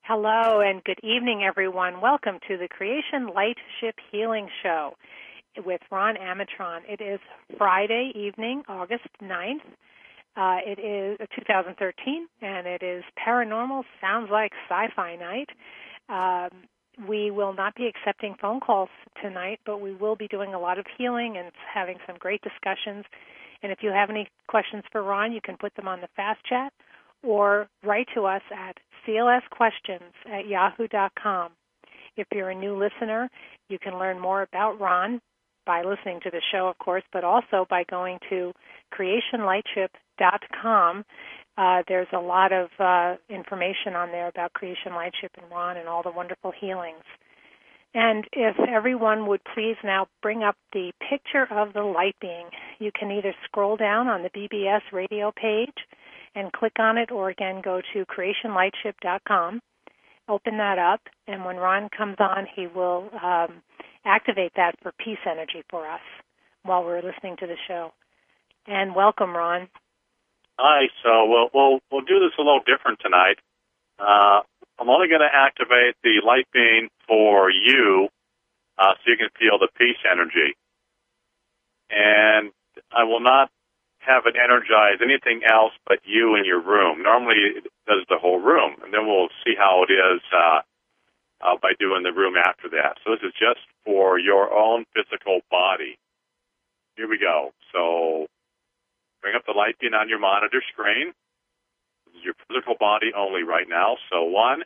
Hello and good evening, everyone. Welcome to the Creation Lightship Healing Show with Ron Amatron. It is Friday evening, August 9th. It is 2013, and it is Paranormal Sounds Like Sci-Fi Night. We will not be accepting phone calls tonight, but we will be doing a lot of healing and having some great discussions. And if you have any questions for Ron, you can put them on the Fast Chat or write to us at clsquestions@yahoo.com. If you're a new listener, you can learn more about Ron by listening to the show, of course, but also by going to creationlightship.com. There's a lot of information on there about Creation Lightship and Ron and all the wonderful healings. And if everyone would please now bring up the picture of the light being, you can either scroll down on the BBS radio page and click on it, or again go to creationlightship.com, open that up, and when Ron comes on, he will activate that for peace energy for us while we're listening to the show. And welcome, Ron. Hi. So we'll do this a little different tonight. I'm only going to activate the light beam for you, so you can feel the peace energy, and I will not have it energize anything else but you in your room. Normally it does the whole room, and then we'll see how it is by doing the room after that. So this is just for your own physical body. Here we go. So bring up the light beam on your monitor screen. This is your physical body only right now. So 1,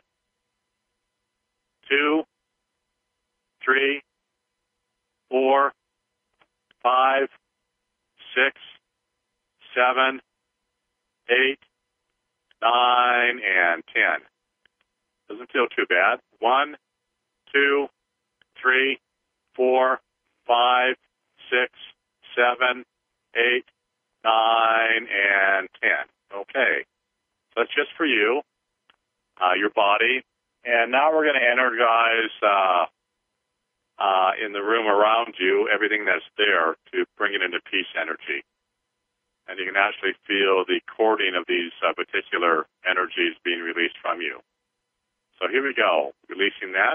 2, 3, 4, 5, 6, 7, 8, 9, and 10. Doesn't feel too bad. 1, 2, 3, 4, 5, 6, 7, 8, 9, and 10. Okay. So that's just for you, your body. And now we're going to energize in the room around you everything that's there to bring it into peace energy. And you can actually feel the cording of these particular energies being released from you. So here we go, releasing that.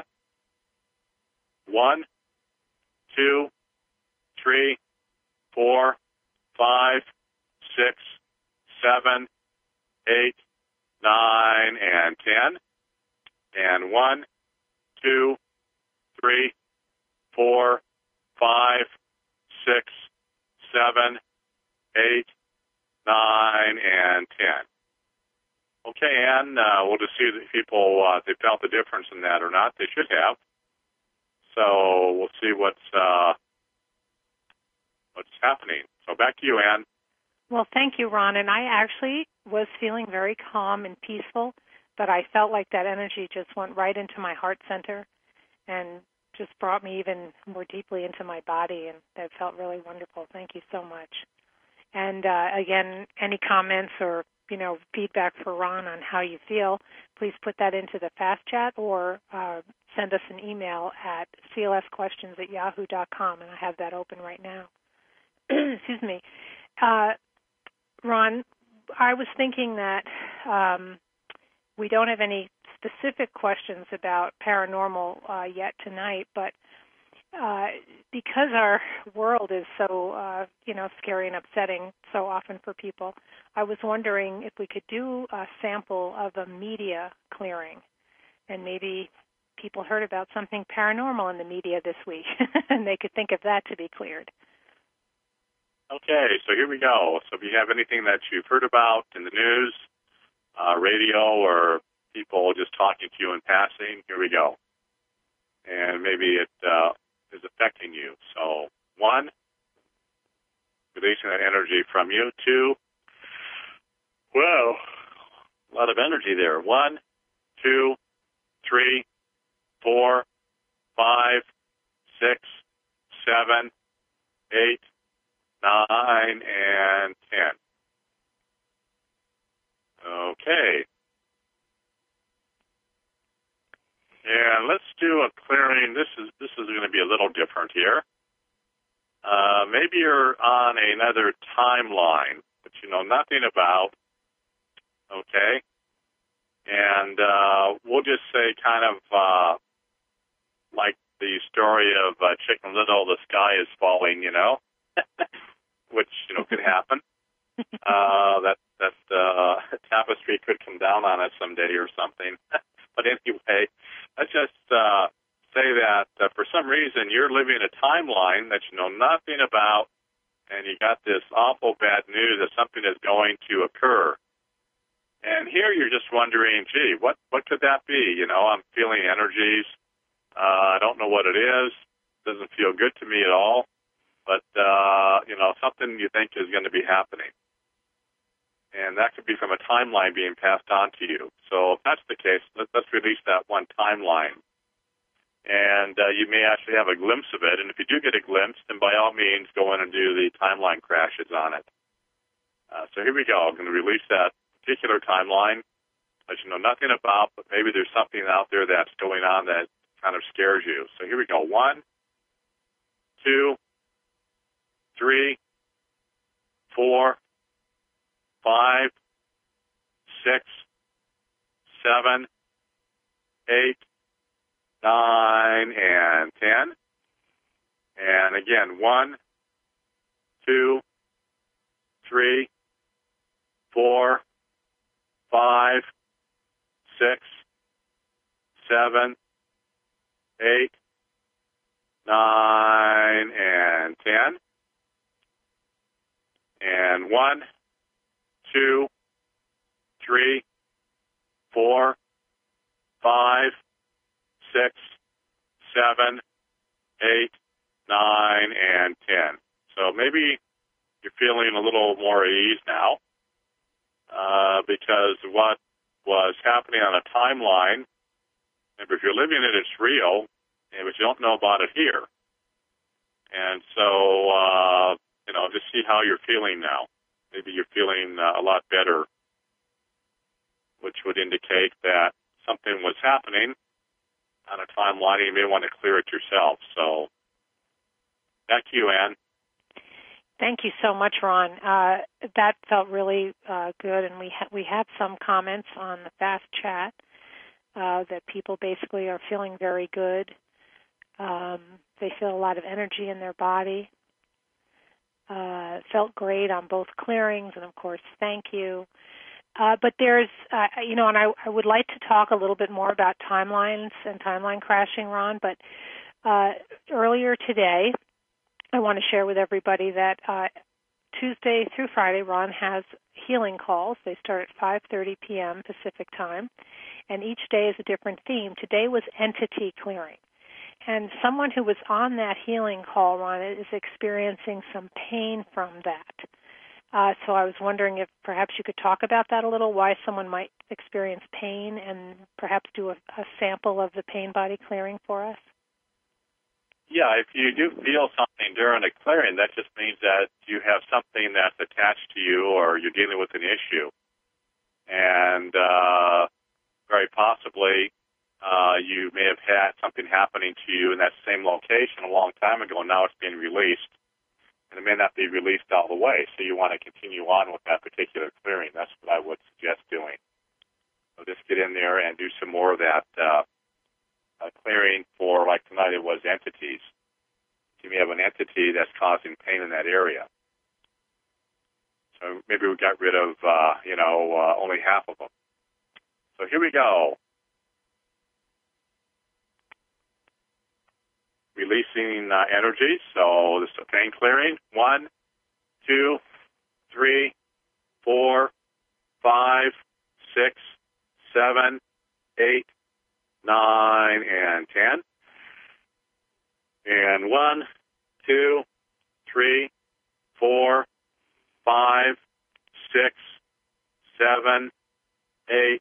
1, 2, 3, 4, 5, 6, 7, 8, 9, and 10. And 1, 2, 3, 4, 5, 6, 7, 8, 9, and 10. Okay, Ann, we'll just see if people, they felt the difference in that or not. They should have. So we'll see what's happening. So back to you, Ann. Well, thank you, Ron. And I actually was feeling very calm and peaceful, but I felt like that energy just went right into my heart center and just brought me even more deeply into my body, and that felt really wonderful. Thank you so much. And again, any comments or feedback for Ron on how you feel, please put that into the Fast Chat or send us an email at clsquestions@yahoo.com, and I have that open right now. Excuse me. Ron, I was thinking that we don't have any specific questions about paranormal yet tonight, but because our world is so, scary and upsetting so often for people, I was wondering if we could do a sample of a media clearing, and maybe people heard about something paranormal in the media this week, and they could think of that to be cleared. Okay, so here we go. So if you have anything that you've heard about in the news, radio, or people just talking to you in passing, here we go. And maybe it is affecting you. So 1, releasing that energy from you. 2, well, a lot of energy there. 1, 2, 3, 4, 5, 6, 7, 8, 9, and 10. Okay. And let's do a clearing. This is going to be a little different here. Maybe you're on another timeline, but you know nothing about. Okay. And we'll just say kind of like the story of Chicken Little, the sky is falling, which, could happen. That tapestry could come down on us someday or something. But anyway, let's just say that for some reason you're living a timeline that you know nothing about, and you got this awful bad news that something is going to occur. And here you're just wondering, gee, what could that be? I'm feeling energies. I don't know what it is. Doesn't feel good to me at all. But, something you think is going to be happening. And that could be from a timeline being passed on to you. So if that's the case, let's release that one timeline. And you may actually have a glimpse of it. And if you do get a glimpse, then by all means, go in and do the timeline crashes on it. So here we go. I'm going to release that particular timeline that you know nothing about, but maybe there's something out there that's going on that kind of scares you. So here we go. 1, 2, 3, 4, 5, 6, 7, 8, 9, and 10. And again, 1, 2, 3, 4, 5, 6, 7, 8, 9, and 10. And 1, 2, 3, 4, 5, 6, 7, 8, 9, and 10. So maybe you're feeling a little more at ease now because what was happening on a timeline, and if you're living it, it's real, but you don't know about it here. And so, just see how you're feeling now. Maybe you're feeling a lot better, which would indicate that something was happening on a timeline, and you may want to clear it yourself. So, back to you, Ann. Thank you so much, Ron. That felt really good, and we have some comments on the fast chat that people basically are feeling very good. They feel a lot of energy in their body. Felt great on both clearings, and of course, thank you. But there's, and I would like to talk a little bit more about timelines and timeline crashing, Ron, but earlier today, I want to share with everybody that Tuesday through Friday, Ron has healing calls. They start at 5:30 p.m. Pacific time, and each day is a different theme. Today was entity clearing. And someone who was on that healing call, Ron, is experiencing some pain from that. So I was wondering if perhaps you could talk about that a little, why someone might experience pain, and perhaps do a sample of the pain body clearing for us. Yeah, if you do feel something during a clearing, that just means that you have something that's attached to you or you're dealing with an issue. And very possibly you may have had something happening to you in that same location a long time ago, and now it's being released. And it may not be released all the way, so you want to continue on with that particular clearing. That's what I would suggest doing. So just get in there and do some more of that clearing for, like tonight it was entities. You may have an entity that's causing pain in that area. So maybe we got rid of, only half of them. So here we go. Releasing energy. So this is a pain clearing. 1, 2, 3, 4, 5, 6, 7, 8, 9, and 10. And 1, 2, 3, 4, 5, 6, 7, 8,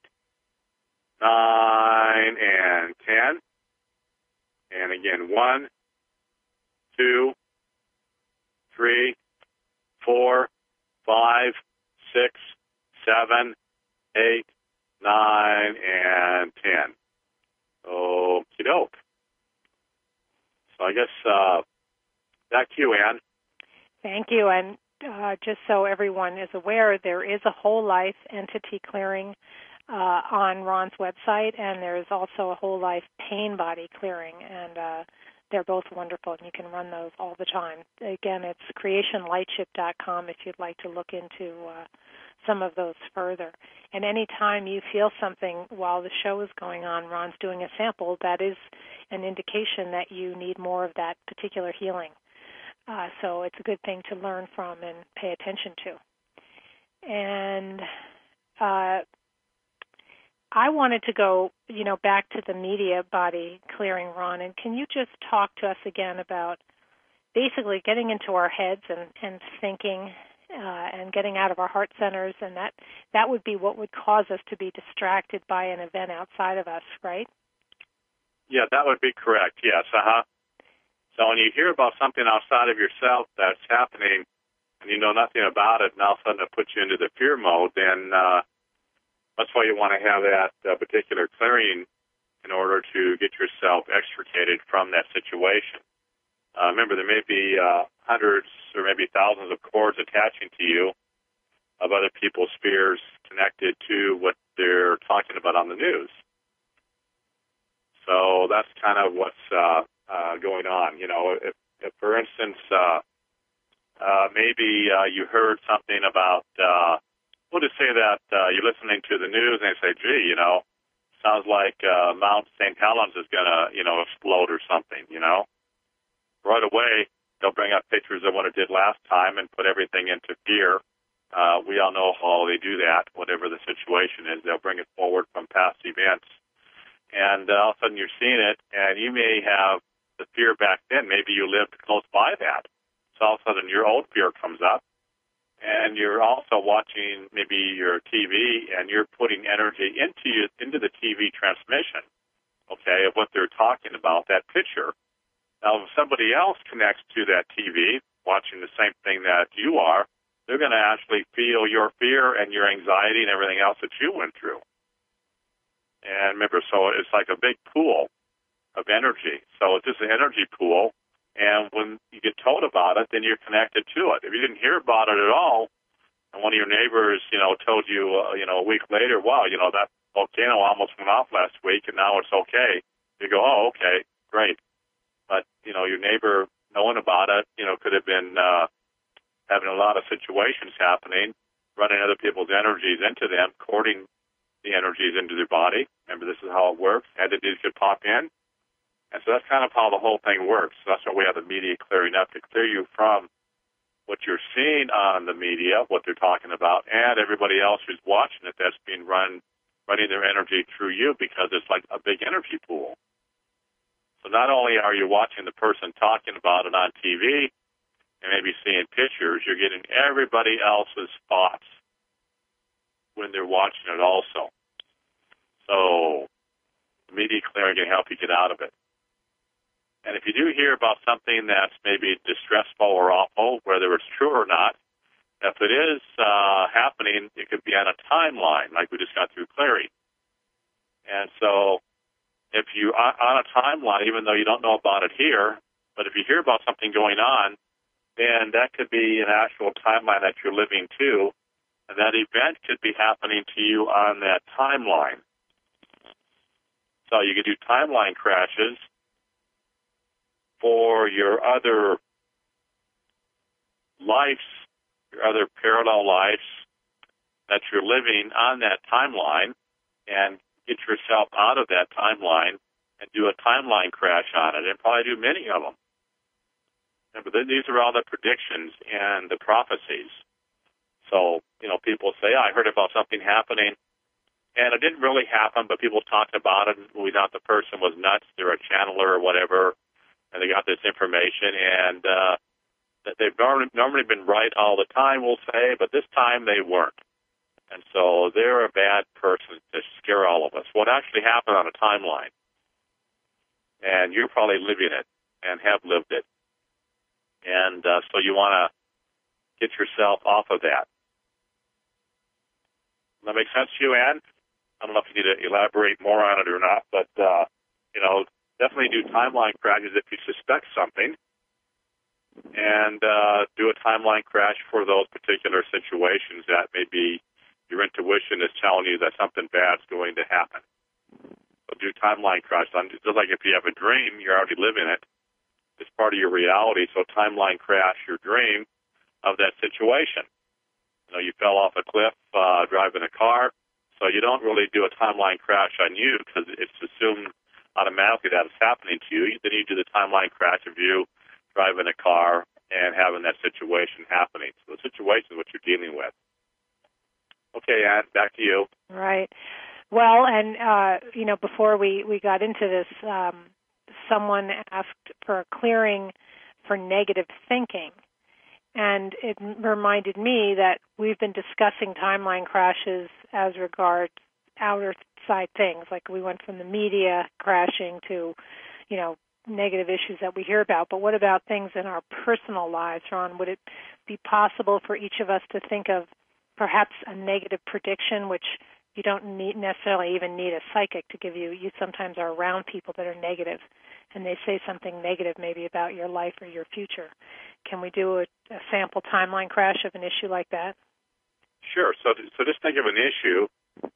9, and 10. And again, 1, 2, 3, 4, 5, 6, 7, 8, 9, and 10. Okie doke. So I guess back to you, Ann. Thank you. And just so everyone is aware, there is a whole life entity clearing on Ron's website, and there's also a Whole Life Pain Body Clearing, and they're both wonderful, and you can run those all the time. Again, it's creationlightship.com if you'd like to look into some of those further. And any time you feel something while the show is going on, Ron's doing a sample, that is an indication that you need more of that particular healing. So it's a good thing to learn from and pay attention to. And I wanted to go, back to the media body clearing, Ron, and can you just talk to us again about basically getting into our heads and thinking and getting out of our heart centers, and that would be what would cause us to be distracted by an event outside of us, right? Yeah, that would be correct, yes. So when you hear about something outside of yourself that's happening and you know nothing about it, and all of a sudden it puts you into the fear mode, then that's why you want to have that particular clearing in order to get yourself extricated from that situation. Remember, there may be hundreds or maybe thousands of cords attaching to you of other people's fears connected to what they're talking about on the news. So that's kind of what's going on. If for instance, maybe you heard something about, we'll just say that you're listening to the news and you say, gee, sounds like Mount St. Helens is going to, explode or something, Right away, they'll bring up pictures of what it did last time and put everything into fear. We all know how they do that, whatever the situation is. They'll bring it forward from past events. And all of a sudden you're seeing it, and you may have the fear back then. Maybe you lived close by that. So all of a sudden your old fear comes up, and you're also watching maybe your TV, and you're putting energy into the TV transmission, okay, of what they're talking about, that picture. Now, if somebody else connects to that TV, watching the same thing that you are, they're going to actually feel your fear and your anxiety and everything else that you went through. And remember, so it's like a big pool of energy. So it's just an energy pool, and when you get told about it, then you're connected to it. If you didn't hear about it at all, and one of your neighbors, told you, a week later, wow, that volcano almost went off last week, and now it's okay. You go, oh, okay, great. But, your neighbor knowing about it, could have been having a lot of situations happening, running other people's energies into them, courting the energies into their body. Remember, this is how it works. Entities could pop in. And so that's kind of how the whole thing works. So that's why we have the media clearing up, to clear you from what you're seeing on the media, what they're talking about, and everybody else who's watching it that's being running their energy through you, because it's like a big energy pool. So not only are you watching the person talking about it on TV and maybe seeing pictures, you're getting everybody else's thoughts when they're watching it also. So the media clearing can help you get out of it. And if you do hear about something that's maybe distressful or awful, whether it's true or not, if it is happening, it could be on a timeline, like we just got through clearing. And so if you are on a timeline, even though you don't know about it here, but if you hear about something going on, then that could be an actual timeline that you're living to, and that event could be happening to you on that timeline. So you could do timeline crashes for your other lives, your other parallel lives that you're living on that timeline, and get yourself out of that timeline and do a timeline crash on it, and probably do many of them. But these are all the predictions and the prophecies. So, people say, I heard about something happening, and it didn't really happen, but people talked about it, and we thought the person was nuts, they're a channeler or whatever, and they got this information, and that they've normally been right all the time, we'll say, but this time they weren't. And so they're a bad person to scare all of us. What actually happened on a timeline? And you're probably living it and have lived it. And so you want to get yourself off of that. Does that make sense to you, Ann? I don't know if you need to elaborate more on it or not, but, definitely do timeline crashes if you suspect something, and do a timeline crash for those particular situations that may be Your intuition is telling you that something bad's going to happen. So do timeline crash. Just like if you have a dream, you're already living it. It's part of your reality. So timeline crash your dream of that situation. You fell off a cliff driving a car, so you don't really do a timeline crash on you because it's assumed automatically that it's happening to you. Then you do the timeline crash of you driving a car and having that situation happening. So the situation is what you're dealing with. Okay, Ann, back to you. Right. Well, and, before we got into this, someone asked for a clearing for negative thinking. And it reminded me that we've been discussing timeline crashes as regards outer side things. Like we went from the media crashing to, negative issues that we hear about. But what about things in our personal lives, Ron? Would it be possible for each of us to think of perhaps a negative prediction, which you don't necessarily even need a psychic to give you? You sometimes are around people that are negative, and they say something negative maybe about your life or your future. Can we do a sample timeline crash of an issue like that? Sure. So just think of an issue,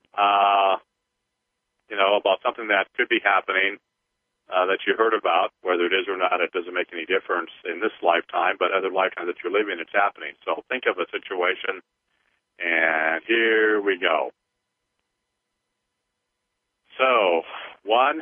about something that could be happening that you heard about. Whether it is or not, it doesn't make any difference in this lifetime, but other lifetimes that you're living, it's happening. So think of a situation, and here we go. So 1,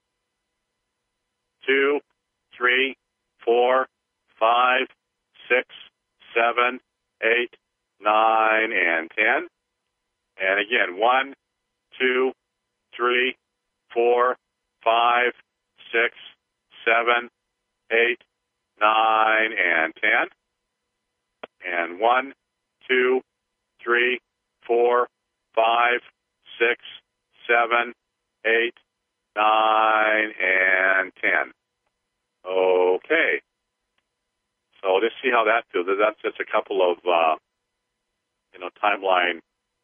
2, 3, 4, 5, 6, 7, 8, 9, and 10. And again, 1, 2, 3, 4, 5, 6, 7, 8, 9, and 10. And 1, 2, 3, 4, 5, 6, 7, 8, 9, and 10. Okay. So let's see how that feels. That's just a couple of, timeline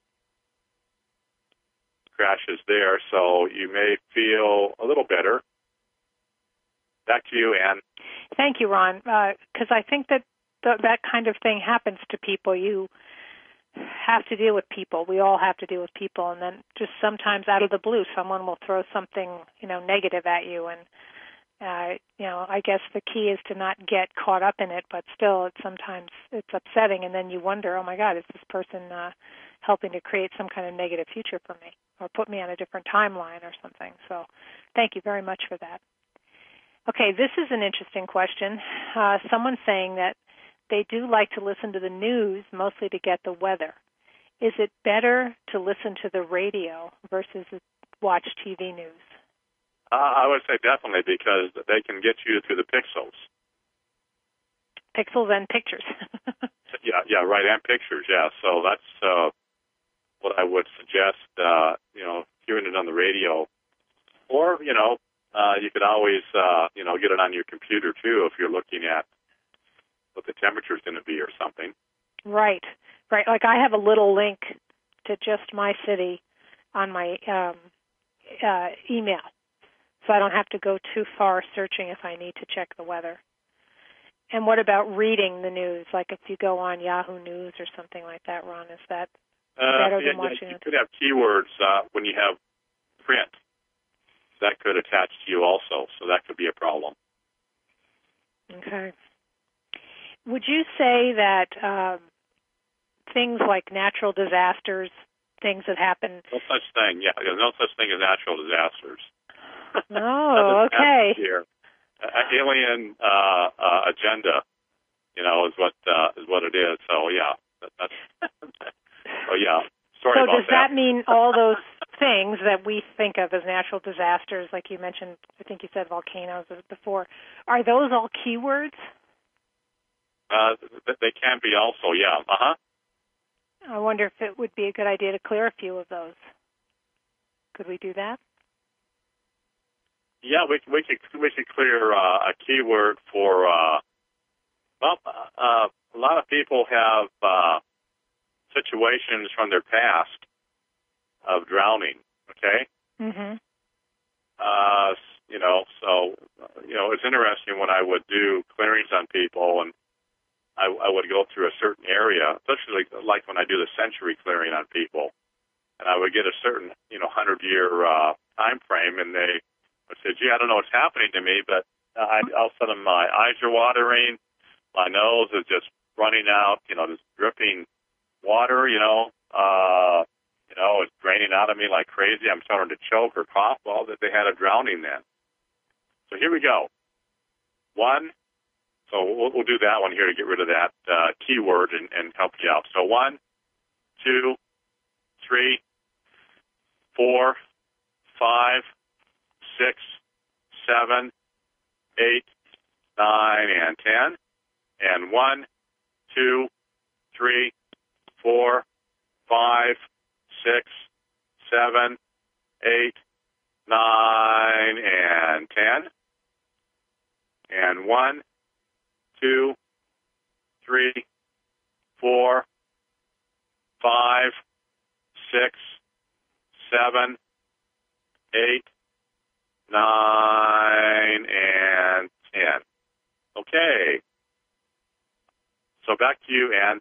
crashes there. So you may feel a little better. Back to you, Ann. Thank you, Ron. Because I think that that kind of thing happens to people. You have to deal with people. We all have to deal with people. And then just sometimes out of the blue, someone will throw something, negative at you. And, I guess the key is to not get caught up in it, but still sometimes it's upsetting. And then you wonder, oh, my God, is this person helping to create some kind of negative future for me or put me on a different timeline or something? So thank you very much for that. Okay, this is an interesting question. Someone's saying that they do like to listen to the news, mostly to get the weather. Is it better to listen to the radio versus watch TV news? I would say definitely, because they can get you through the pixels. Pixels and pictures. yeah, right, and pictures, yeah. So that's what I would suggest, hearing it on the radio. Or, you could always, get it on your computer, too, if you're looking at what the temperature is going to be or something. Right. Like I have a little link to just my city on my email, so I don't have to go too far searching if I need to check the weather. And what about reading the news? Like if you go on Yahoo News or something like that, Ron, is that better than watching it? You could have keywords when you have print. That could attach to you also, so that could be a problem. Okay. Would you say that things like natural disasters, things that happen... No such thing, yeah. There's no such thing as natural disasters. Oh, okay. Here. Alien agenda, is what it is. So, yeah. Sorry so about does that mean all those things that we think of as natural disasters, like you mentioned, I think you said volcanoes before, are those all keywords? They can be also, yeah. Uh-huh. I wonder if it would be a good idea to clear a few of those. Could we do that? Yeah, we could clear a keyword for. A lot of people have situations from their past of drowning. Okay. Mhm. So it's interesting when I would do clearings on people, and I would go through a certain area, especially like when I do the century clearing on people, and I would get a certain 100-year time frame, and they would say, "Gee, I don't know what's happening to me, but all of a sudden my eyes are watering, my nose is just running out, just dripping water, it's draining out of me like crazy. I'm starting to choke or cough." Well, that they had a drowning then. So here we go. One. So we'll do that one here to get rid of that keyword and help you out. So 1, 2, 3, 4, 5, 6, 7, 8, 9, and 10. And 1, 2, 3, 4, 5, 6, 7, 8, 9, and 10. And 1, 2, 3, 4, 5, 6, 7, 8, 9, and 10. Okay. So back to you, Ann.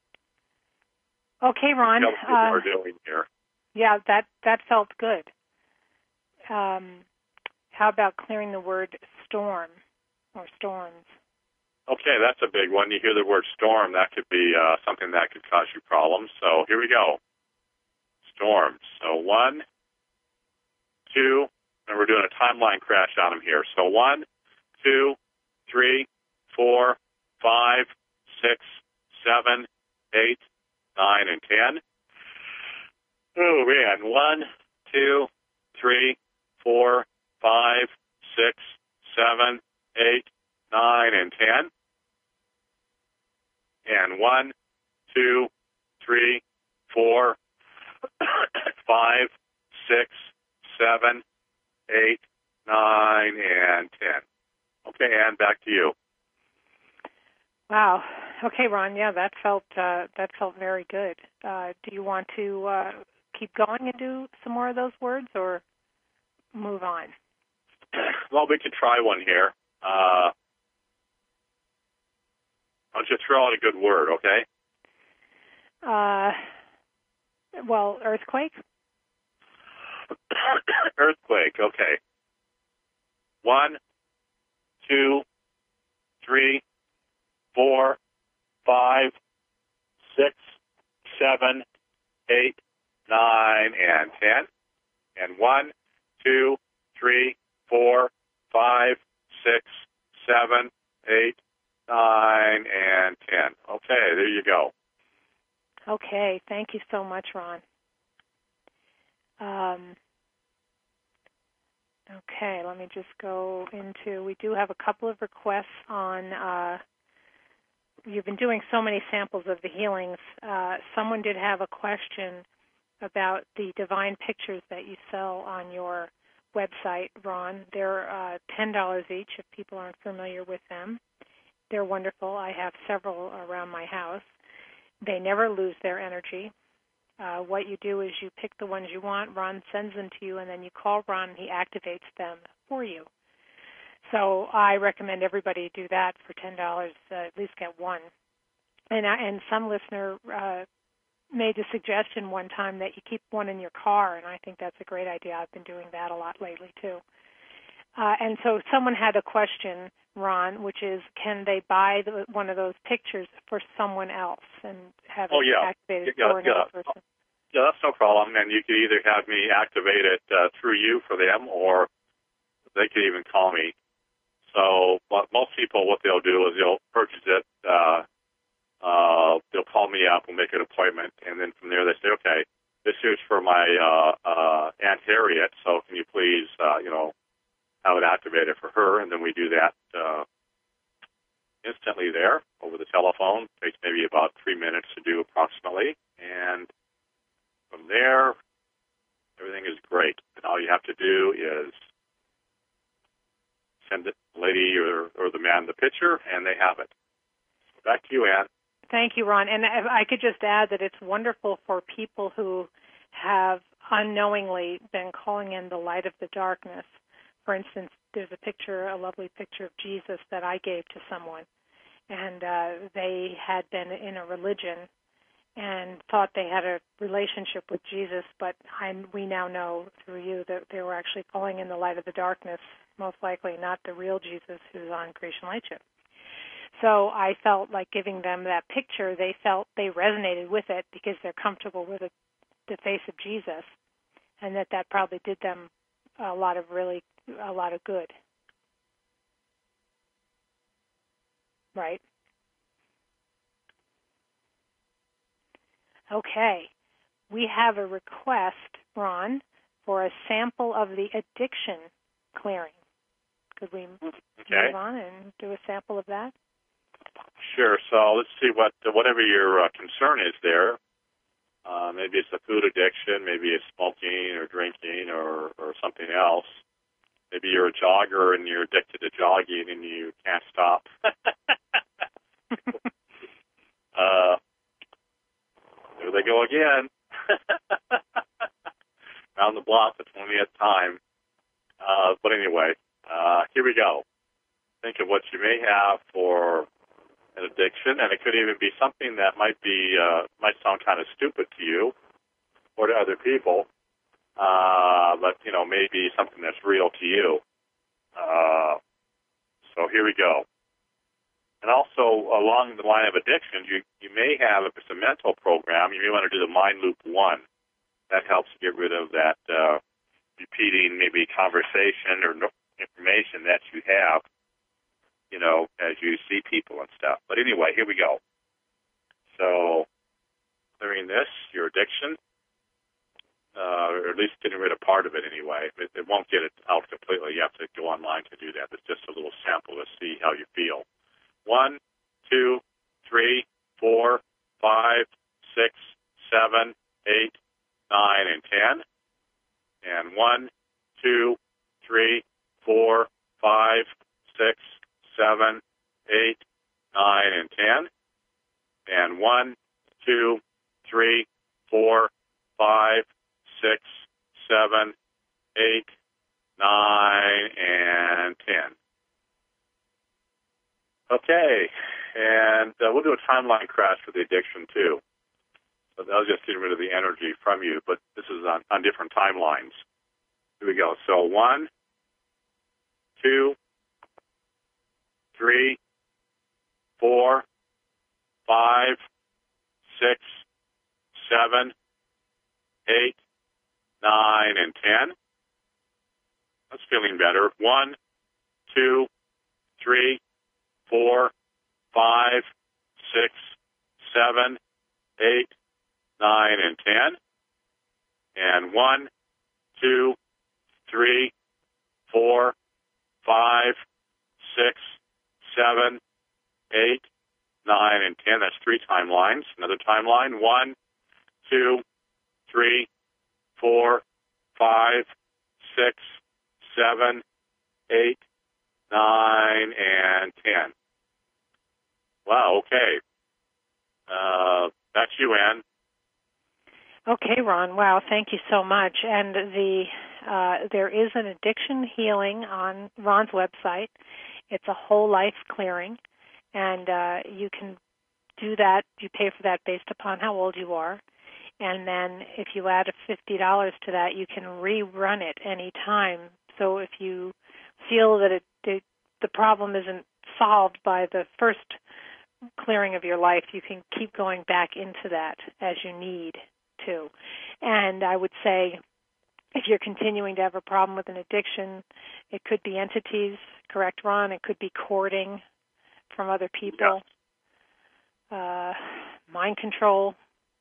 Okay, Ron. What we're doing here. Yeah, that felt good. How about clearing the word storm or storms? Okay, that's a big one. You hear the word storm, that could be something that could cause you problems. So here we go. Storms. So 1, 2, and we're doing a timeline crash on them here. So 1, 2, 3, 4, 5, 6, 7, 8, 9, and 10. Oh, man. 1, 2, 3, 4, 5, 6, 7, 8, 9, and 10. And 1, 2, 3, 4, 5, 6, 7, 8, 9, and 10. Okay, Ann, back to you. Wow. Okay, Ron. Yeah, that felt very good. Do you want to keep going and do some more of those words, or move on? Well, we can try one here. I'll just throw out a good word, okay? Well, earthquake? Earthquake, okay. 1, 2, 3, 4, 5, 6, 7, 8, 9, and 10. And 1, 2, 3, 4, 5, 6, 7, 8, 9, and 10. Okay, there you go. Okay, thank you so much, Ron. Okay, let me just go into, we do have a couple of requests on, you've been doing so many samples of the healings. Someone did have a question about the divine pictures that you sell on your website, Ron. They're $10 each if people aren't familiar with them. They're wonderful. I have several around my house. They never lose their energy. What you do is you pick the ones you want, Ron sends them to you, and then you call Ron and he activates them for you. So I recommend everybody do that for $10, at least get one. And some listener made the suggestion one time that you keep one in your car, and I think that's a great idea. I've been doing that a lot lately, too. And so someone had a question, Ron, which is, can they buy one of those pictures for someone else and have it activated for another person? Yeah, that's no problem. And you could either have me activate it through you for them, or they could even call me. So most people, what they'll do is they'll purchase it. They'll call me up, we'll make an appointment, and then from there they say, okay, this is for my Aunt Harriet, so can you please, have it activated for her, and then we do that instantly there over the telephone. It takes maybe about 3 minutes to do approximately, and from there, everything is great. And all you have to do is send the lady or the man the picture, and they have it. Back to you, Ann. Thank you, Ron. And I could just add that it's wonderful for people who have unknowingly been calling in the light of the darkness. For instance, there's a lovely picture of Jesus that I gave to someone. and they had been in a religion and thought they had a relationship with Jesus, but we now know through you that they were actually calling in the light of the darkness, most likely not the real Jesus who's on Creation Lightship. So I felt like giving them that picture. They felt they resonated with it because they're comfortable with the face of Jesus, and that probably did them a lot of good. Right? Okay. We have a request, Ron, for a sample of the addiction clearing. Could we move on and do a sample of that? Sure. So let's see whatever your concern is there. Maybe it's a food addiction, maybe it's smoking or drinking or something else. Maybe you're a jogger and you're addicted to jogging and you can't stop. There they go again. Round the block the 20th time. But anyway, here we go. Think of what you may have for an addiction, and it could even be something that might sound kind of stupid to you or to other people, but maybe something that's real to you. So here we go. And also along the line of addictions, you may have, if it's a mental program, you may want to do the Mind Loop 1. That helps get rid of that repeating maybe conversation or information that you have, as you see people and stuff. But anyway, here we go. So clearing this, your addiction, or at least getting rid of part of it anyway. It won't get it out completely. You have to go online to do that. It's just a little sample to see how you feel. 1, 2, 3, 4, 5, 6, 7, 8, 9, and 10. And 1, 2, 3, 4, 5, 6, 7, 8, 9, and 10. And 1, 2, 3, 4, 5, 6, 7, 8, 9, and 10. Okay, and we'll do a timeline crash for the addiction too. So that was just getting rid of the energy from you, but this is on different timelines. Here we go. So 1, 2, 3, 4, 5, 6, 7, 8, 9, and 10. That's feeling better. 1, 2, 3, 4, 5, 6, 7, 8, 9, and 10. And 1, 2, 3, 4, 5, 6, 7, 8, 9, and 10. That's 3 timelines. Another timeline. 1, 2, 3, 4, 5, 6, 7, 8, 9, and 10. Wow, okay. Back to you, Ann. Okay, Ron. Wow, thank you so much. And there is an addiction healing on Ron's website. It's a whole life clearing, and you can do that. You pay for that based upon how old you are. And then if you add $50 to that, you can rerun it any time. So if you feel that the problem isn't solved by the first clearing of your life, you can keep going back into that as you need to. And I would say if you're continuing to have a problem with an addiction, it could be entities, correct, Ron? It could be courting from other people, mind control.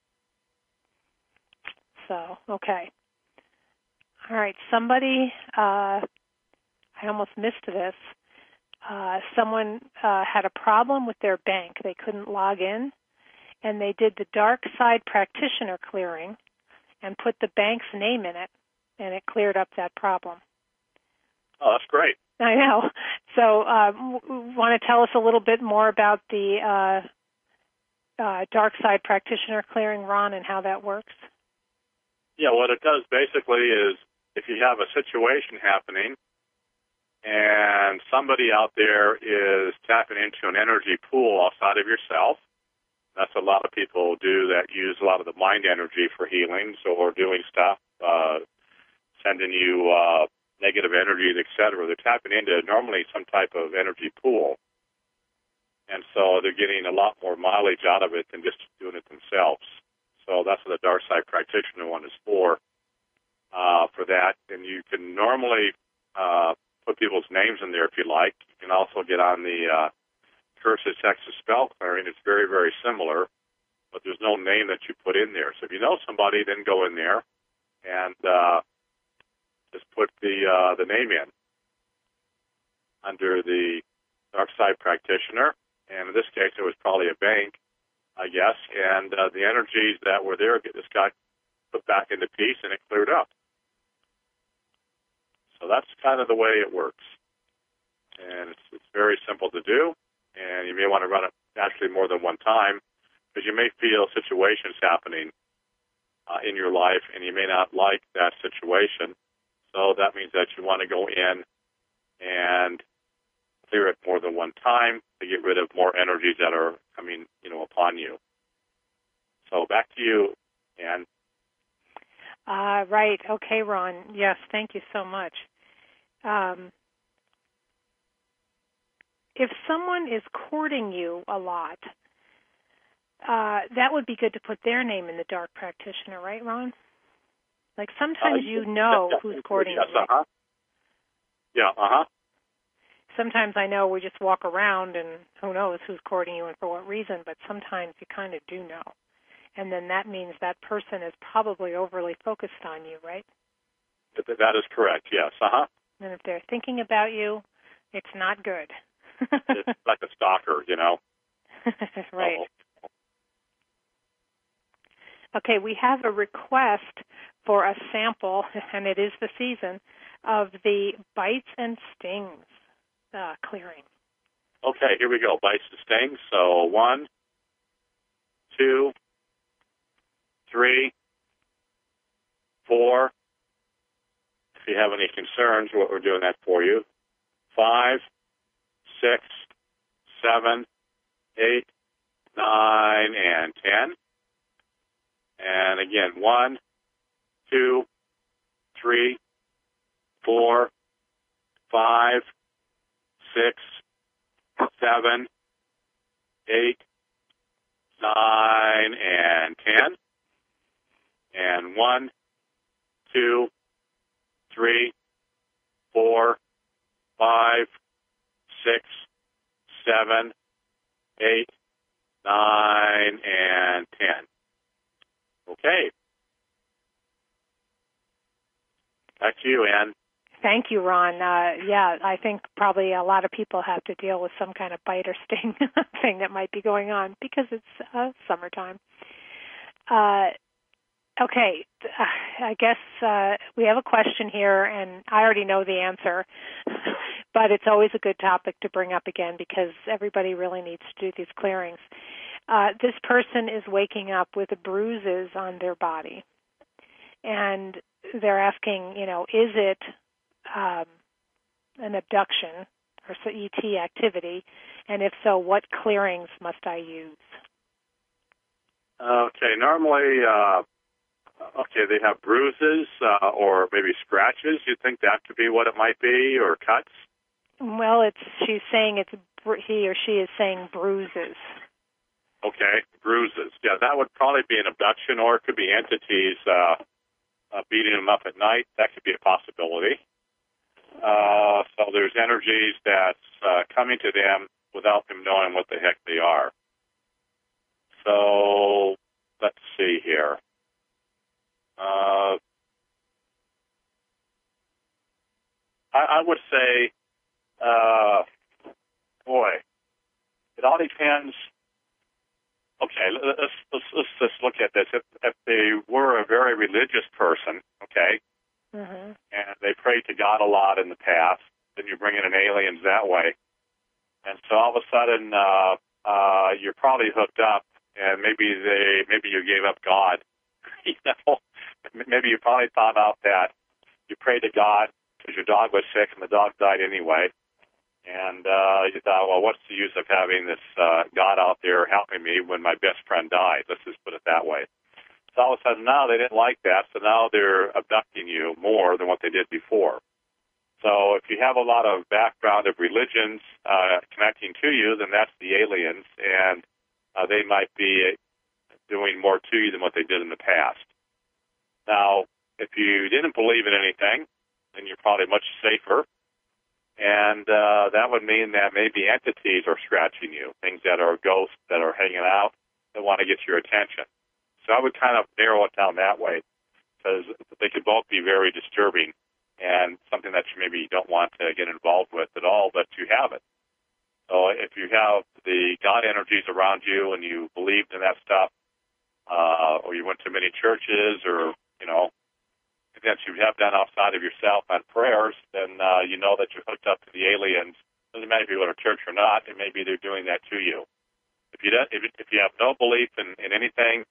So, okay. All right, somebody, I almost missed this. Someone had a problem with their bank. They couldn't log in, and they did the dark side practitioner clearing and put the bank's name in it, and it cleared up that problem. Oh, that's great. I know. So want to tell us a little bit more about the dark side practitioner clearing, Ron, and how that works? Yeah, what it does basically is if you have a situation happening and somebody out there is tapping into an energy pool outside of yourself. That's a lot of people do that use a lot of the mind energy for healings or doing stuff, sending you negative energies, etc. They're tapping into normally some type of energy pool. And so they're getting a lot more mileage out of it than just doing it themselves. So that's what the Dark Side Practitioner one is for that. And you can normally put people's names in there if you like. You can also get on the Curses, Hexes, Spell Clearing. It's very, very similar, but there's no name that you put in there. So if you know somebody, then go in there and just put the name in under the Dark Side Practitioner. And in this case, it was probably a bank, I guess. And the energies that were there just got put back into peace, and it cleared up. So that's kind of the way it works. And it's very simple to do. And you may want to run it actually more than one time, because you may feel situations happening in your life, and you may not like that situation. So that means that you want to go in and clear it more than one time to get rid of more energies that are coming, upon you. So back to you, Ann. Right. Okay, Ron. Yes, thank you so much. If someone is courting you a lot, that would be good to put their name in the Dark Practitioner, right, Ron? Like sometimes who's courting you. Uh-huh. Yeah, uh-huh. Sometimes I know we just walk around and who knows who's courting you and for what reason, but sometimes you kind of do know. And then that means that person is probably overly focused on you, right? That is correct, yes. Uh-huh. And if they're thinking about you, it's not good. It's like a stalker, Right. Okay, we have a request for a sample, and it is the season, of the Bites and Stings clearing. Okay, here we go. Bites and Stings. So 1, 2, 3, 4. If you have any concerns, we're doing that for you. 5, 6, 7, 8, 9, and 10. And again, 1, 2, 3, 4, 5, 6, 7, 8, 9, and 10. And 1, 2, 3, 4, 5, 6, 7, 8, 9, and 10. Okay. Back to you, Ann. Thank you, Ron. Yeah, I think probably a lot of people have to deal with some kind of bite or sting thing that might be going on because it's summertime. Okay, I guess we have a question here, and I already know the answer, but it's always a good topic to bring up again because everybody really needs to do these clearings. This person is waking up with bruises on their body, and they're asking, is it an abduction or ET activity, and if so, what clearings must I use? Okay, normally, they have bruises or maybe scratches. You think that could be what it might be, or cuts? Well, he or she is saying bruises. Okay, bruises. Yeah, that would probably be an abduction, or it could be entities beating them up at night. That could be a possibility. So there's energies that's coming to them without them knowing what the heck they are. So let's see here. I would say, it all depends. Okay, let's just look at this. If they were a very religious person, okay, mm-hmm. and they prayed to God a lot in the past, then you bring in aliens that way, and so all of a sudden you're probably hooked up, and maybe you gave up God. Maybe you probably found out that you prayed to God because your dog was sick and the dog died anyway. And you thought, well, what's the use of having this God out there helping me when my best friend died? Let's just put it that way. So all of a sudden now they didn't like that, so now they're abducting you more than what they did before. So if you have a lot of background of religions connecting to you, then that's the aliens, and they might be doing more to you than what they did in the past. Now, if you didn't believe in anything, then you're probably much safer. And that would mean that maybe entities are scratching you, things that are ghosts that are hanging out that want to get your attention. So I would kind of narrow it down that way, because they could both be very disturbing and something that you maybe don't want to get involved with at all, but you have it. So if you have the God energies around you and you believed in that stuff, or you went to many churches, or, that you have done outside of yourself on prayers, then you know that you're hooked up to the aliens. Doesn't matter if you go to church or not, and maybe they're doing that to you. If you have no belief in anything,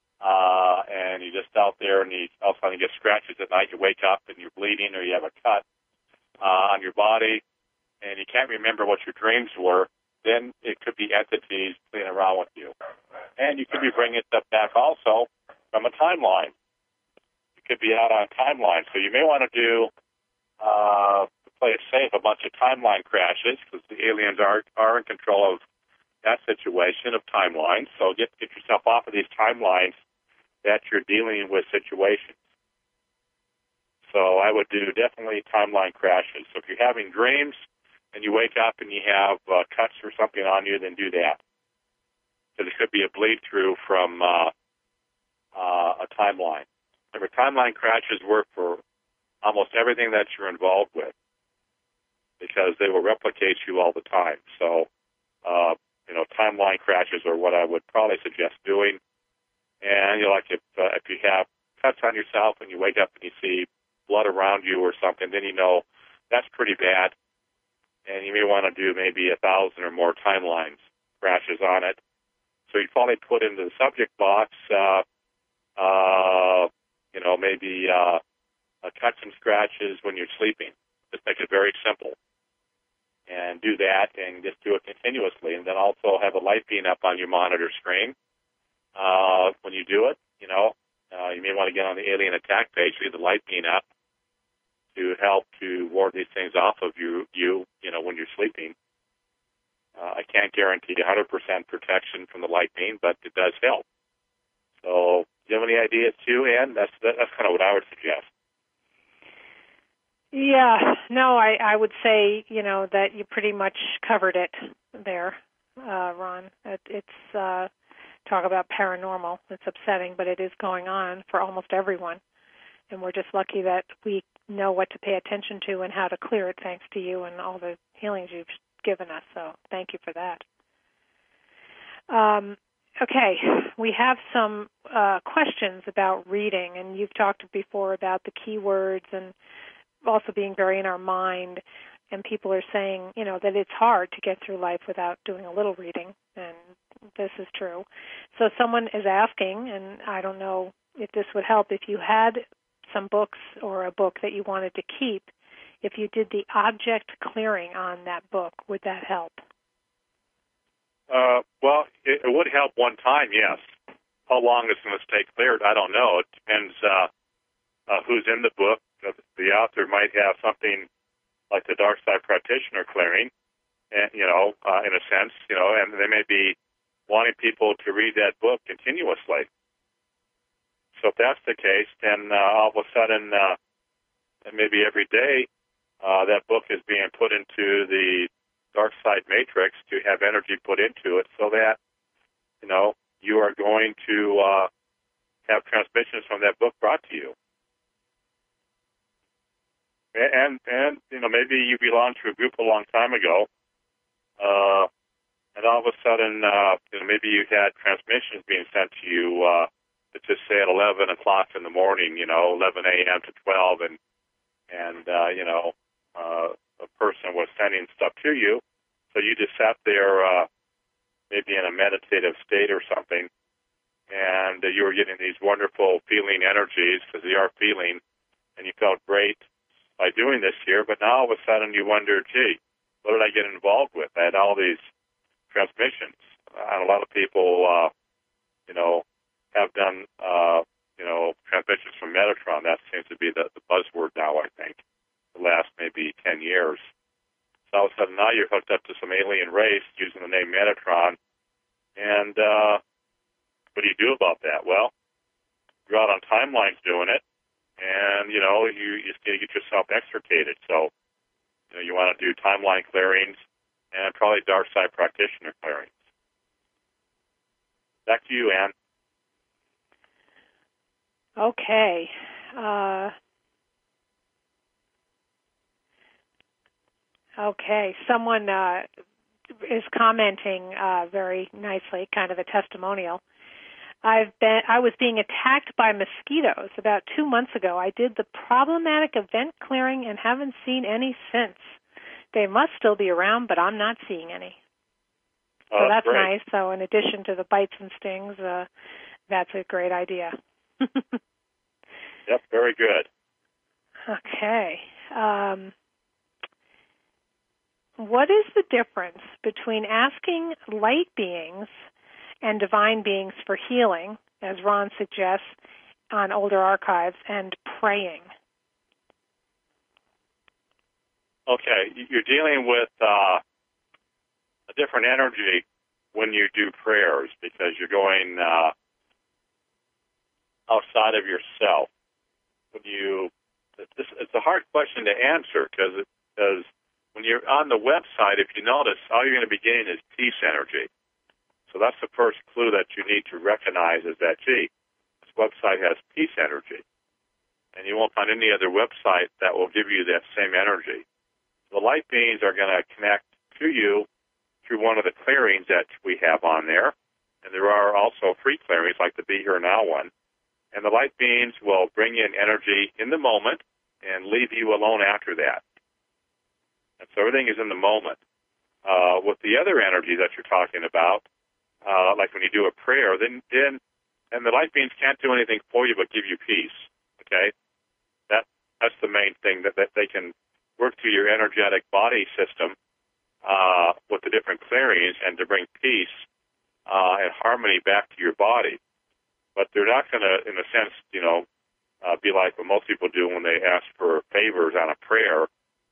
and you're just out there and you all of a sudden get scratches at night, you wake up and you're bleeding, or you have a cut on your body, and you can't remember what your dreams were, then it could be entities playing around with you. And you could be bringing stuff back also from a timeline. Could be out on timeline. So you may want to do, to play it safe, a bunch of timeline crashes, because the aliens are in control of that situation of timelines. So get yourself off of these timelines that you're dealing with situations. So I would do definitely timeline crashes. So if you're having dreams and you wake up and you have cuts or something on you, then do that. Because it could be a bleed through from a timeline. Remember, timeline crashes work for almost everything that you're involved with, because they will replicate you all the time. So, timeline crashes are what I would probably suggest doing. And like if you have cuts on yourself and you wake up and you see blood around you or something, then you know that's pretty bad. And you may want to do maybe 1,000 or more timelines crashes on it. So you'd probably put into the subject box, maybe cuts and scratches when you're sleeping. Just make it very simple. And do that, and just do it continuously. And then also have a light beam up on your monitor screen. When you do it, you may want to get on the alien attack page, leave the light beam up to help to ward these things off of you when you're sleeping. I can't guarantee 100% protection from the light beam, but it does help. So, do you have any ideas too, Ann? That's kind of what I would suggest. Yeah, no, I would say, that you pretty much covered it there, Ron. It's talk about paranormal. It's upsetting, but it is going on for almost everyone. And we're just lucky that we know what to pay attention to and how to clear it, thanks to you and all the healings you've given us. So thank you for that. Okay, we have some questions about reading, and you've talked before about the keywords and also being very in our mind, and people are saying, that it's hard to get through life without doing a little reading, and this is true. So someone is asking, and I don't know if this would help, if you had some books or a book that you wanted to keep, if you did the object clearing on that book, would that help? Well, it would help one time, yes. How long is going to stay cleared, I don't know. It depends who's in the book. The author might have something like the Dark Side Practitioner clearing, and, in a sense, and they may be wanting people to read that book continuously. So if that's the case, then all of a sudden, and maybe every day, that book is being put into the Dark Side Matrix to have energy put into it, so that, you are going to have transmissions from that book brought to you. And maybe you belonged to a group a long time ago, and all of a sudden, maybe you had transmissions being sent to you, let's just say at 11 o'clock in the morning, 11 a.m. to 12, and a person was sending stuff to you, so you just sat there, maybe in a meditative state or something, and you were getting these wonderful feeling energies, because they are feeling, and you felt great by doing this here, but now all of a sudden you wonder, gee, what did I get involved with? I had all these transmissions. And a lot of people, have done, transmissions from Metatron. That seems to be the buzzword now, I think, the last maybe 10 years. So all of a sudden now you're hooked up to some alien race using the name Metatron. And what do you do about that? Well, you're out on timelines doing it, and, you just need to get yourself extricated. So, you want to do timeline clearings and probably dark side practitioner clearings. Back to you, Ann. Okay. Someone is commenting very nicely, kind of a testimonial. I was being attacked by mosquitoes about 2 months ago. I did the problematic event clearing and haven't seen any since. They must still be around, but I'm not seeing any. So that's great. nice. So in addition to the bites and stings, that's a great idea. Yep, very good. Okay. What is the difference between asking light beings and divine beings for healing, as Ron suggests on older archives, and praying? Okay, you're dealing with a different energy when you do prayers because you're going outside of yourself. It's a hard question to answer because when you're on the website, if you notice, all you're going to be getting is peace energy. So that's the first clue that you need to recognize is that, gee, this website has peace energy. And you won't find any other website that will give you that same energy. The light beings are going to connect to you through one of the clearings that we have on there. And there are also free clearings like the Be Here Now one. And the light beings will bring in energy in the moment and leave you alone after that. And so everything is in the moment. With the other energy that you're talking about, like when you do a prayer, then the light beings can't do anything for you but give you peace. Okay? That's the main thing, that they can work through your energetic body system with the different clearings and to bring peace and harmony back to your body. But they're not going to, in a sense, be like what most people do when they ask for favors on a prayer.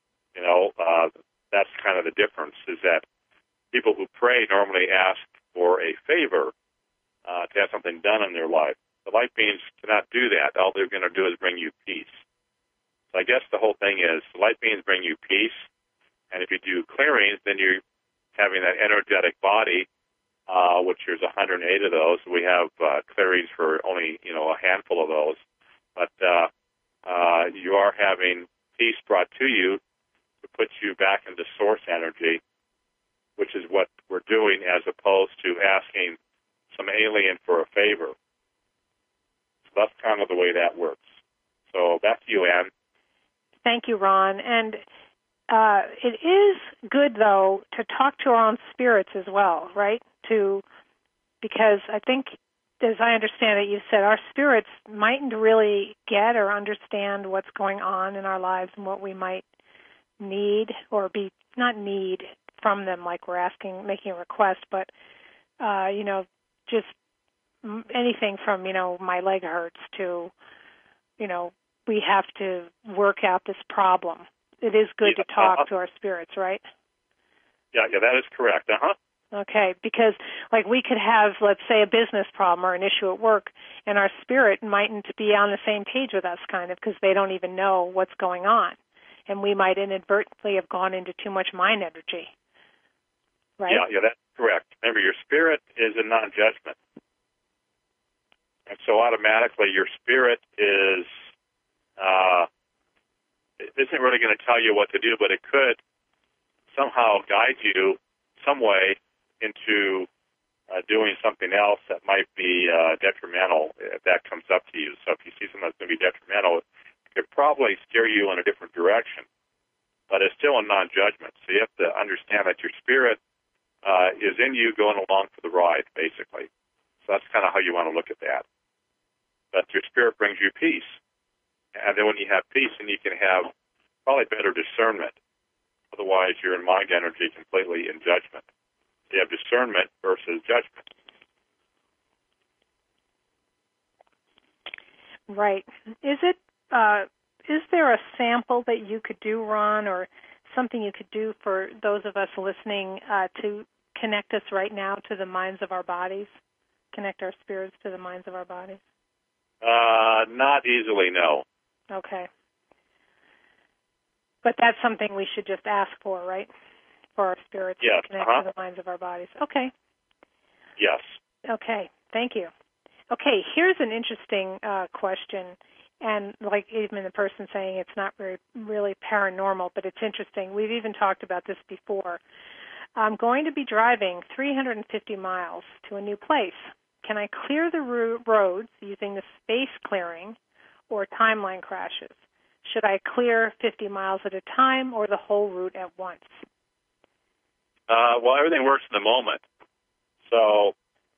That's kind of the difference, is that people who pray normally ask for a favor to have something done in their life. The light beings cannot do that. All they're going to do is bring you peace. So I guess the whole thing is the light beings bring you peace, and if you do clearings, then you're having that energetic body, which there's 108 of those. We have clearings for only a handful of those, but you are having peace brought to you to put you back into source energy, which is what we're doing, as opposed to asking some alien for a favor. So that's kind of the way that works. So back to you, Ann. Thank you, Ron. And it is good, though, to talk to our own spirits as well, right? Because I think, as I understand it, you said our spirits mightn't really get or understand what's going on in our lives and what we might need or not need from them, like we're making a request, but, just anything from, my leg hurts to, we have to work out this problem. It is good to talk to our spirits, right? Yeah, that is correct. Okay, because we could have, let's say, a business problem or an issue at work, and our spirit mightn't be on the same page with us, kind of, because they don't even know what's going on. And we might inadvertently have gone into too much mind energy. Right? Yeah, that's correct. Remember, your spirit is a non-judgment. And so automatically your spirit isn't really going to tell you what to do, but it could somehow guide you some way into doing something else that might be detrimental if that comes up to you. So if you see something that's going to be detrimental, it could probably steer you in a different direction. But it's still a non-judgment. So you have to understand that your spirit is in you going along for the ride, basically. So that's kind of how you want to look at that. But your spirit brings you peace. And then when you have peace, then you can have probably better discernment. Otherwise, you're in mind energy completely in judgment. So you have discernment versus judgment. Right. Is there a sample that you could do, Ron, or something you could do for those of us listening to connect us right now to the minds of our bodies, connect our spirits to the minds of our bodies? Not easily, no. Okay. But that's something we should just ask for, right? For our spirits Yes. to connect to the minds of our bodies. Okay. Yes. Okay. Thank you. Okay, here's an interesting question. And like even the person saying it's not really paranormal, but it's interesting. We've even talked about this before. I'm going to be driving 350 miles to a new place. Can I clear the roads using the space clearing or timeline crashes? Should I clear 50 miles at a time or the whole route at once? Well, everything works in the moment. So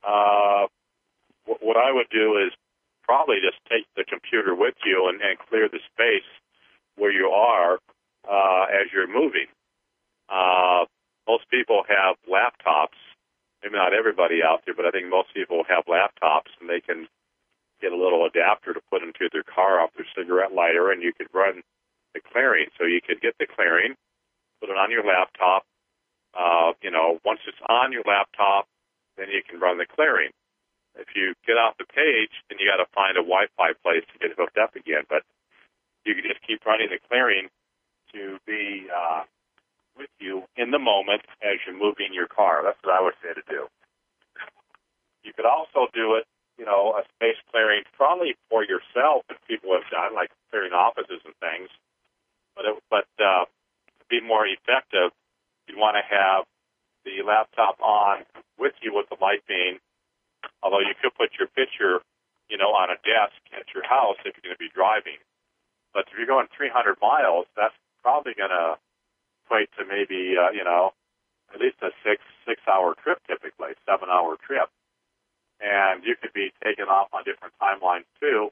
what I would do is probably just take the computer with you and clear the space where you are as you're moving. Most people have laptops. Maybe not everybody out there, but I think most people have laptops, and they can get a little adapter to put into their car off their cigarette lighter, and you could run the clearing. So you could get the clearing, put it on your laptop. Once it's on your laptop, then you can run the clearing. If you get off the page, then you got to find a Wi-Fi place to get hooked up again. But you can just keep running the clearing to be with you in the moment as you're moving your car. That's what I would say to do. You could also do it, a space clearing probably for yourself that people have done, like clearing offices and things. But to be more effective, you'd want to have the laptop on with you with the light beam. Although you could put your picture, on a desk at your house if you're going to be driving. But if you're going 300 miles, that's probably going to equate to maybe, at least a six-hour trip typically, 7-hour trip. And you could be taken off on different timelines too.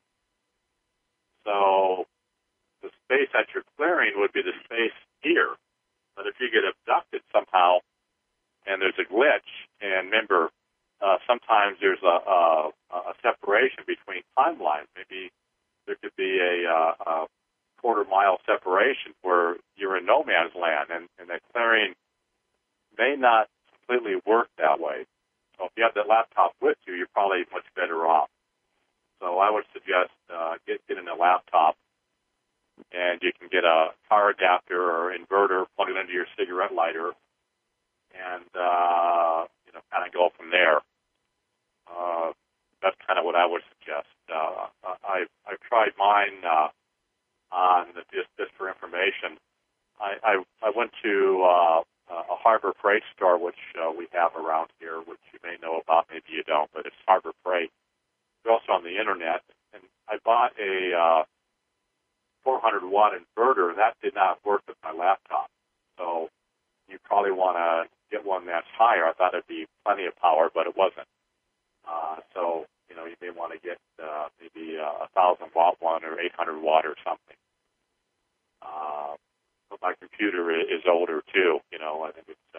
So the space that you're clearing would be the space here. But if you get abducted somehow and there's a glitch, and remember, sometimes there's a separation between timelines. Maybe there could be a quarter-mile separation where you're in no man's land, and the clearing may not completely work that way. So if you have the laptop with you, you're probably much better off. So I would suggest getting a laptop, and you can get a car adapter or inverter, plug it into your cigarette lighter, and kind of go from there. That's kind of what I would suggest. I've tried mine on just for information. I went to a Harbor Freight store, which we have around here, which you may know about, maybe you don't, but it's Harbor Freight. They're also on the internet, and I bought a 400-watt inverter, and that did not work with my laptop. So you probably want to get one that's higher. I thought it'd be plenty of power, but it wasn't. So you may want to get maybe a 1,000-watt one or 800-watt or something. But my computer is older too. I think it's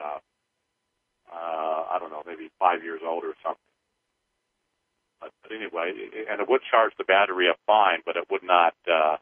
I don't know, maybe 5 years old or something. But anyway, and it would charge the battery up fine, but it would not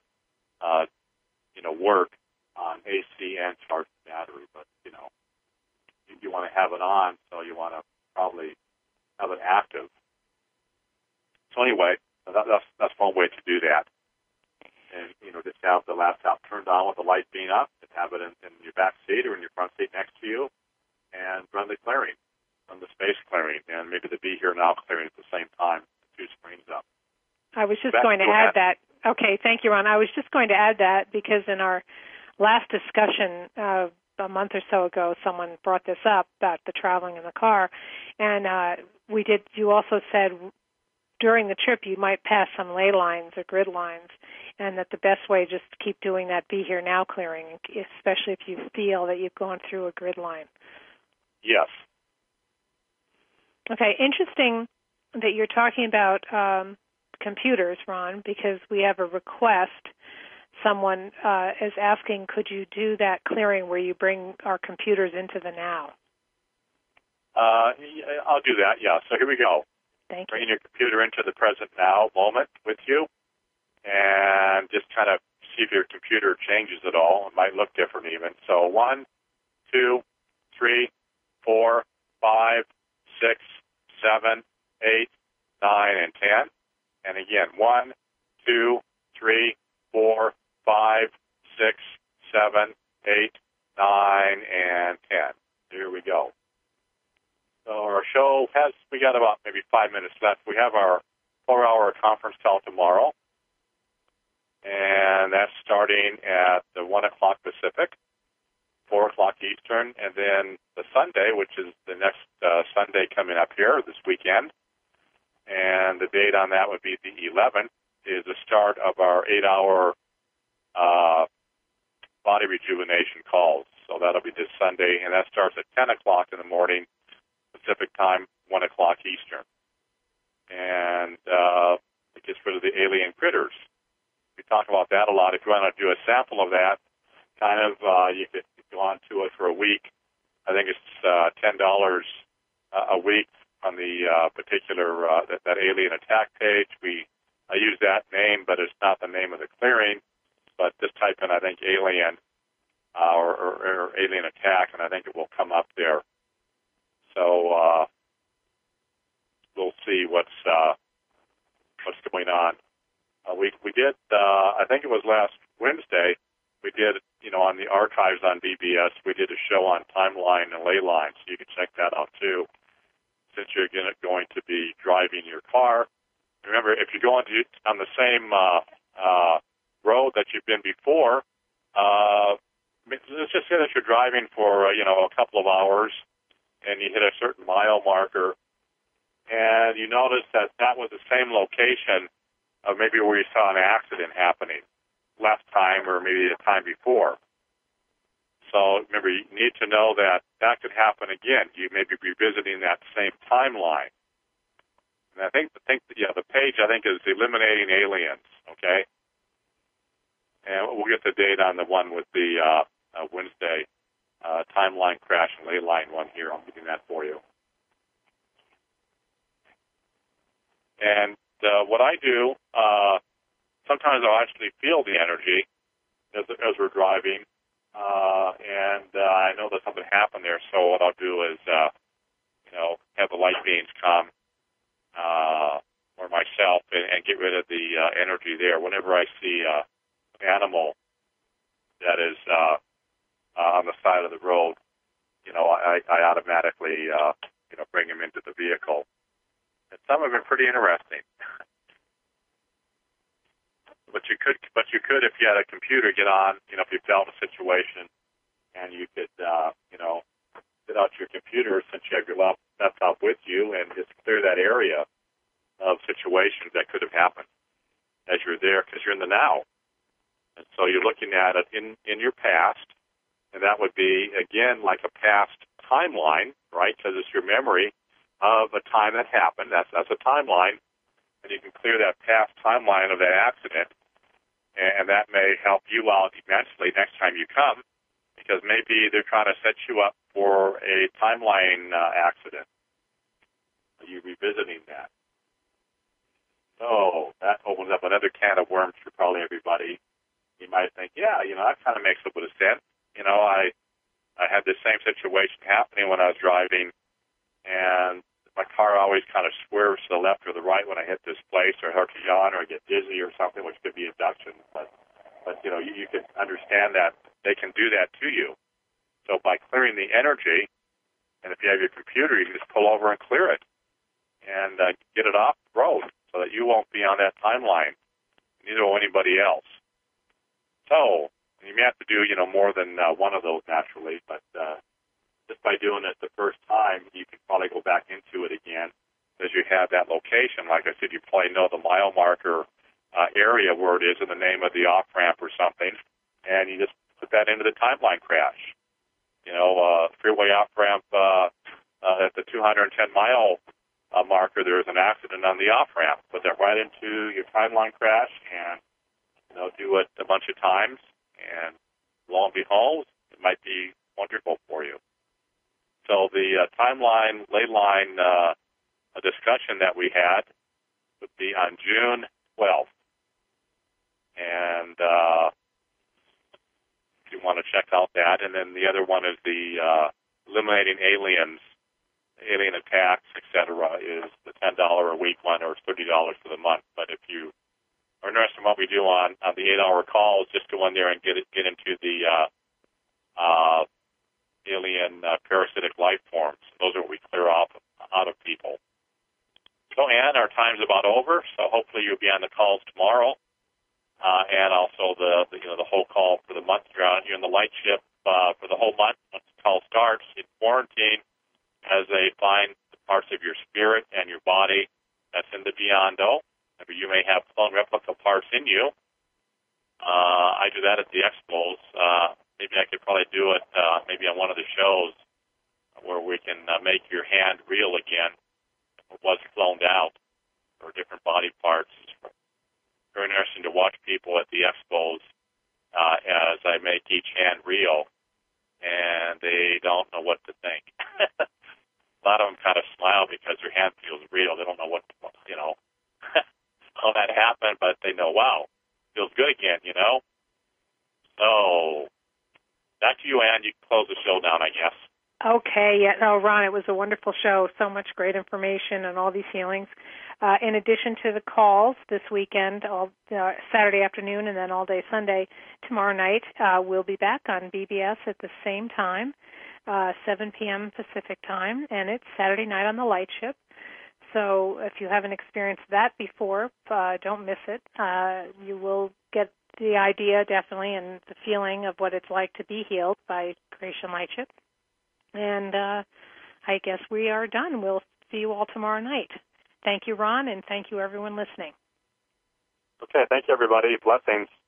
work on AC and charge the battery. But you want to have it on, so you want to probably have it active. So anyway, that's one way to do that. And just have the laptop turned on with the light being up, and have it in your back seat or in your front seat next to you, and run the clearing, run the space clearing, and maybe the Be Here Now clearing at the same time, two screens up. I was just going to add that. Okay, thank you, Ron. I was just going to add that because in our last discussion a month or so ago, someone brought this up about the traveling in the car, and you also said during the trip you might pass some ley lines or grid lines, and that the best way just to keep doing that Be Here Now clearing, especially if you feel that you've gone through a grid line. Yes. Okay, interesting that you're talking about computers, Ron, because we have a request. someone is asking, could you do that clearing where you bring our computers into the now? I'll do that, yeah. So here we go. Thank you. Bringing your computer into the present now moment with you, and just kind of see if your computer changes at all. It might look different even. So 1, 2, 3, 4, 5, 6, 7, 8, 9, and 10. And again, 1, 2, 3, 4, 5, 6, 7, 8, 9, and 10. Here we go. So our show we got about maybe 5 minutes left. We have our 4-hour conference call tomorrow, and that's starting at 1 o'clock Pacific, 4 o'clock Eastern, and then the Sunday, which is the next Sunday coming up here this weekend, and the date on that would be the 11th, is the start of our 8-hour body rejuvenation calls. So that'll be this Sunday, and that starts at 10 o'clock in the morning Pacific time, 1 o'clock Eastern. And it gets rid of the alien critters. We talk about that a lot. If you want to do a sample of that, you could go on to it for a week. I think it's $10 a week on the particular that alien attack page. I use that name, but it's not the name of the clearing. But just type in, I think, alien or alien attack, and I think it will come up there. So we'll see what's going on. We did, I think it was last Wednesday, we did, on the archives on BBS, we did a show on timeline and ley line, so you can check that out too, since you're going to be driving your car. Remember, if you're going on the same road that you've been before, let's just say that you're driving for, a couple of hours, and you hit a certain mile marker, and you notice that was the same location of maybe where you saw an accident happening last time or maybe the time before. So remember, you need to know that could happen again. You may be revisiting that same timeline. And I think the page, I think, is Eliminating Aliens, okay? And we'll get the date on the one with the Wednesday timeline crash and ley line one here. I'm getting that for you. And what I do, sometimes I'll actually feel the energy as we're driving, and I know that something happened there. So what I'll do is, have the light beings come, or myself, and get rid of the energy there. Whenever I see an animal that is on the side of the road, I automatically, bring him into the vehicle. And some have been pretty interesting. But you could, if you had a computer, get on, if you felt a situation, and you could, get out your computer since you have your laptop with you and just clear that area of situations that could have happened as you're there, because you're in the now. And so you're looking at it in your past, and that would be, again, like a past timeline, right, because it's your memory of a time that happened. That's a timeline, and you can clear that past timeline of that accident, and that may help you out immensely next time you come, because maybe they're trying to set you up for a timeline accident. You're revisiting that. So that opens up another can of worms for probably everybody. You might think, that kind of makes a bit of sense. I had the same situation happening when I was driving, and my car always kind of swerves to the left or the right when I hit this place, or hurt to yawn, or get dizzy or something, which could be abduction. But you can understand that they can do that to you. So by clearing the energy, and if you have your computer, you can just pull over and clear it and get it off the road so that you won't be on that timeline, neither will anybody else. So you may have to do, more than one of those naturally, but just by doing it the first time, you can probably go back into it again because you have that location. Like I said, you probably know the mile marker area where it is in the name of the off-ramp or something, and you just put that into the timeline crash. Freeway off-ramp at the 210-mile marker, there is an accident on the off-ramp. Put that right into your timeline crash, and do it a bunch of times, and lo and behold, it might be wonderful for you. So the timeline, ley line a discussion that we had would be on June 12th. And if you want to check out that. And then the other one is the Eliminating Aliens, Alien Attacks, etc., is the $10 a week one or $30 for the month. But if you are interested in what we do on the 8-hour calls, just go in there and get into the alien parasitic life forms. Those are what we clear off out of people. So, Ann, our time's about over, so hopefully you'll be on the calls tomorrow, and also the whole call for the month. You're in the light ship for the whole month. Once the call starts, in quarantine, as they find the parts of your spirit and your body that's in the Beyond-O. You may have clone replica parts in you. I do that at the expos. Maybe I could probably do it maybe on one of the shows where we can make your hand real again. It was cloned out, or different body parts. It's very interesting to watch people at the expos as I make each hand real, and they don't know what to think. A lot of them kind of smile because their hand feels real. They don't know what, how that happened, but they know, wow, feels good again, So, back to you, Ann. You can close the show down, I guess. Okay. Yeah. No, Ron, it was a wonderful show. So much great information and all these healings. In addition to the calls this weekend, Saturday afternoon and then all day Sunday, tomorrow night, we'll be back on BBS at the same time, 7 p.m. Pacific time, and it's Saturday night on the Light Ship. So if you haven't experienced that before, don't miss it. You will get the idea, definitely, and the feeling of what it's like to be healed by Creation Light Ship. And I guess we are done. We'll see you all tomorrow night. Thank you, Ron, and thank you, everyone listening. Okay, thank you, everybody. Blessings.